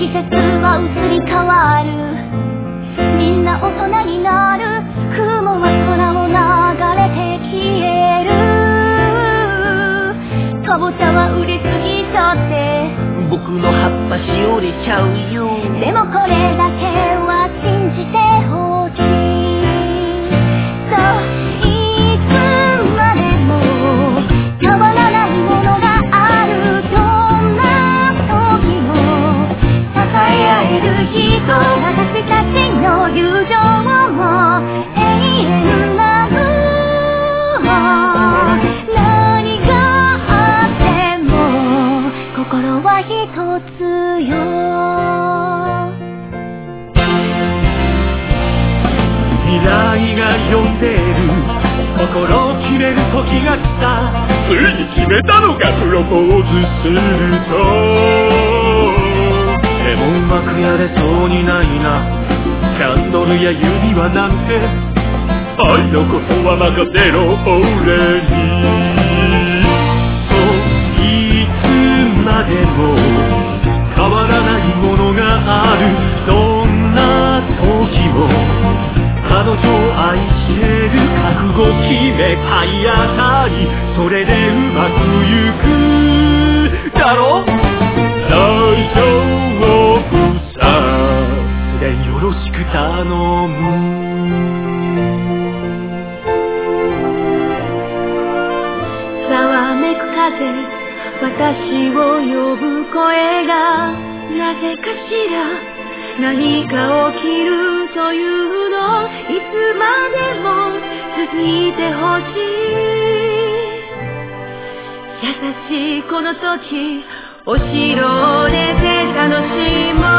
季節は移り変わる、みんな大人になる、雲は空を流れて消える、かぼちゃは売れすぎちゃって僕の葉っぱしおれちゃうよ。 でもこれだけは信じてほしい、そういつまでも変わらないものがある、どんな時も支え合える人、私たちの友情も永遠なの、何があっても心は一つよ。 未来が呼んでる、心を決める時が来た、ついに決めたのかプロポーズすると、でもうまくやれそうにないな、キャンドルや指輪なんて、愛のことは任せろ俺に。そういつまでも変わらないものがある、どんな時も彼女を愛してる、覚悟決め体当たり、それでうまくいくだろ、大丈夫さ、でよろしく頼む。 ざわめく風、私を呼ぶ声がなぜかしら、何か起きるというの、いつまでも続いてほしい、優しいこの時、お城を出て楽しもう。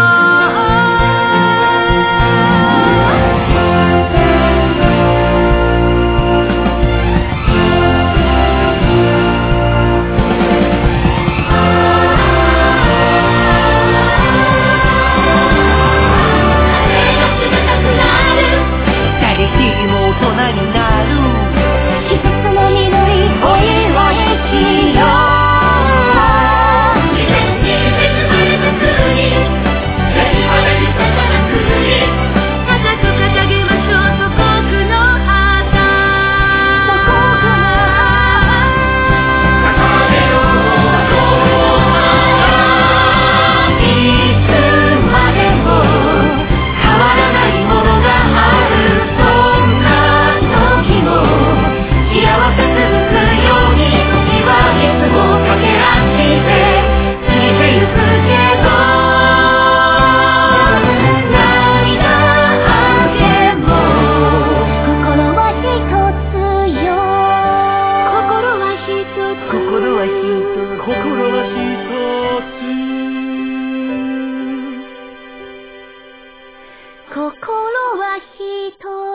心は一つ。